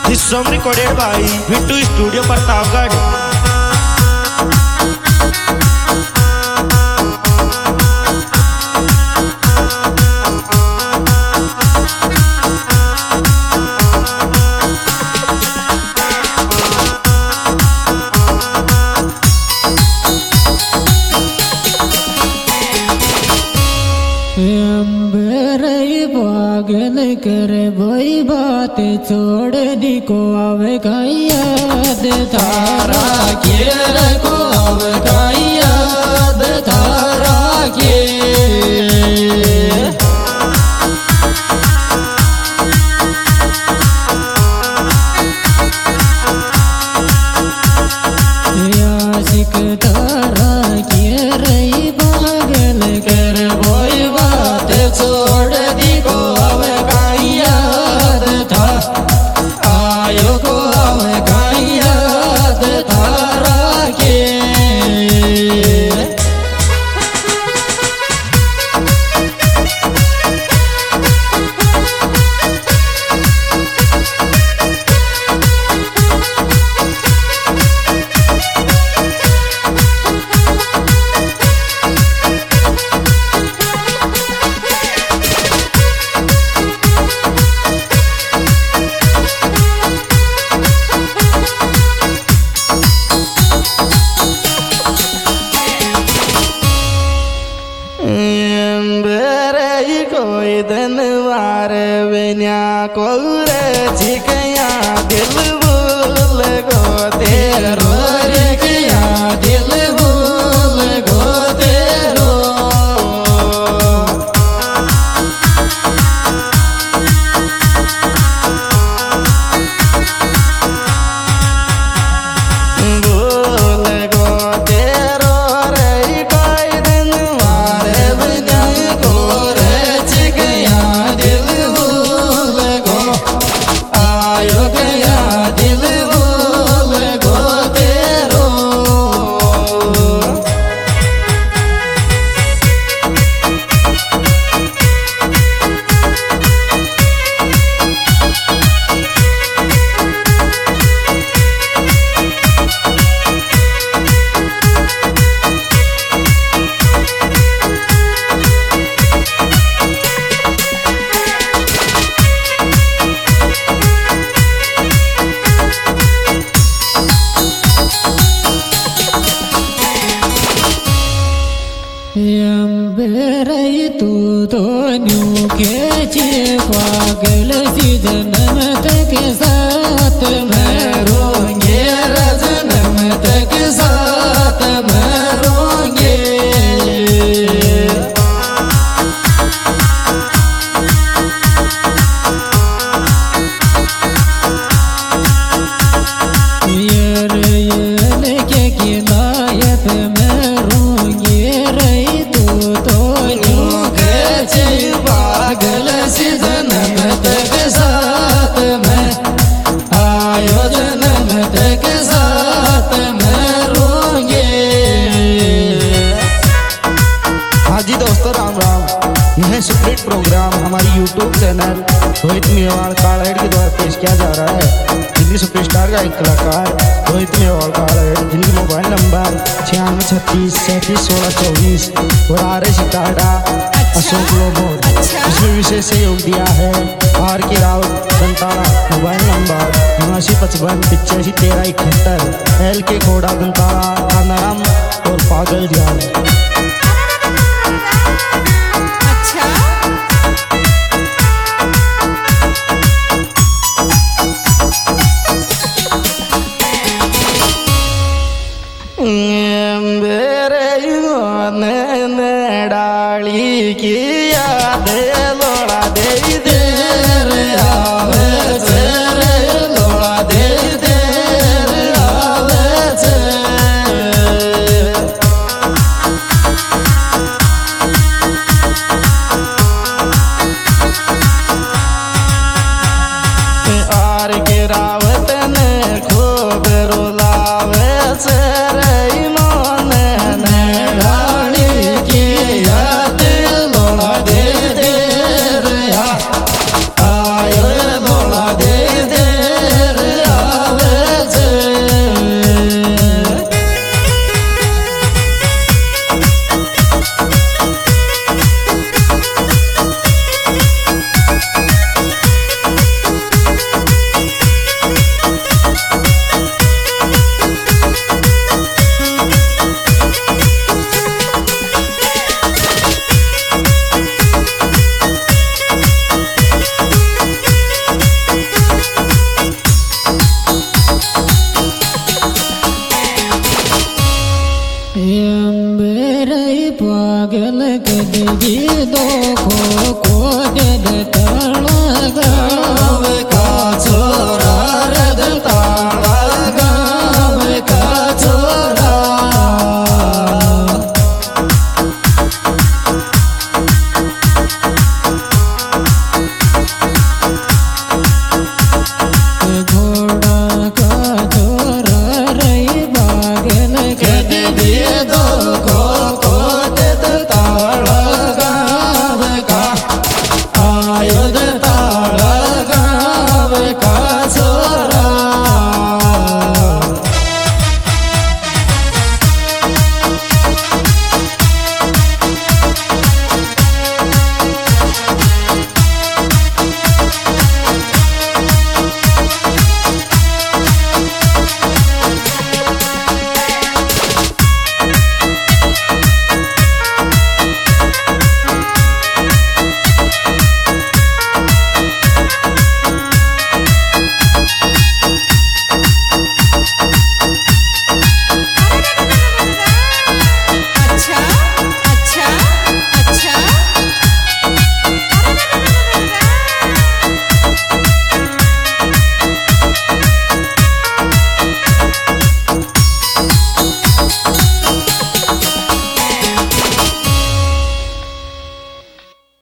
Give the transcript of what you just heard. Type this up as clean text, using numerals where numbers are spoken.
This song recorded by Vittu Studio Pratapgarh. पागल कर वही बात छोड़ दी को आवे का याद तारा के रखो आवे का याद तारा के आशिक तारा के रही पागल कर वही बात छोड़ दी को आवे का याद था आयो को आवे का याद तारा के कोई दिन वार बिना को छिकया दिल भूल गो तेरो रे किया दिल भूल गो तेरो भूल गो तेरो रे कोई दिन वार बिना को तू तो न्यू के चे पागल सी जन्म तक साथ मैं रोंगे जन्म तक साथ मैं रोंगे ये के किनायत मैं रोंगे रही तू तो पागल सी जन्म तक साथ में आयो जन्म तक साथ में रोंगे। हाँ जी दोस्तों, राम राम। यह स्प्लिट प्रोग्राम हमारी YouTube चैनल रोहित मेवाड़ कालाहेड़ के द्वारा पेश किया जा रहा है। दिल्ली सुपरस्टार का एक कलाकार रोहित मेवाड़ कालाहेड़, जिनकी मोबाइल नंबर 9636 3716 24 और RS सिताड़ा अशोक लोबोर। इसमें विशेष सहयोग दिया है RK Raut Dantara, mobile number 7955 85 13 71, LK Khora Dantara Kanaram और पागल दियाल। डाली की याद लोड़ा दे दे रे आवे रे लोड़ा दे दे रे आवे आर के रावत ने खूब रुलावे रे ईमान ने डाली की याद लोड़ा दे दे रे आयो लोड़ा दे दे रे गीदो खो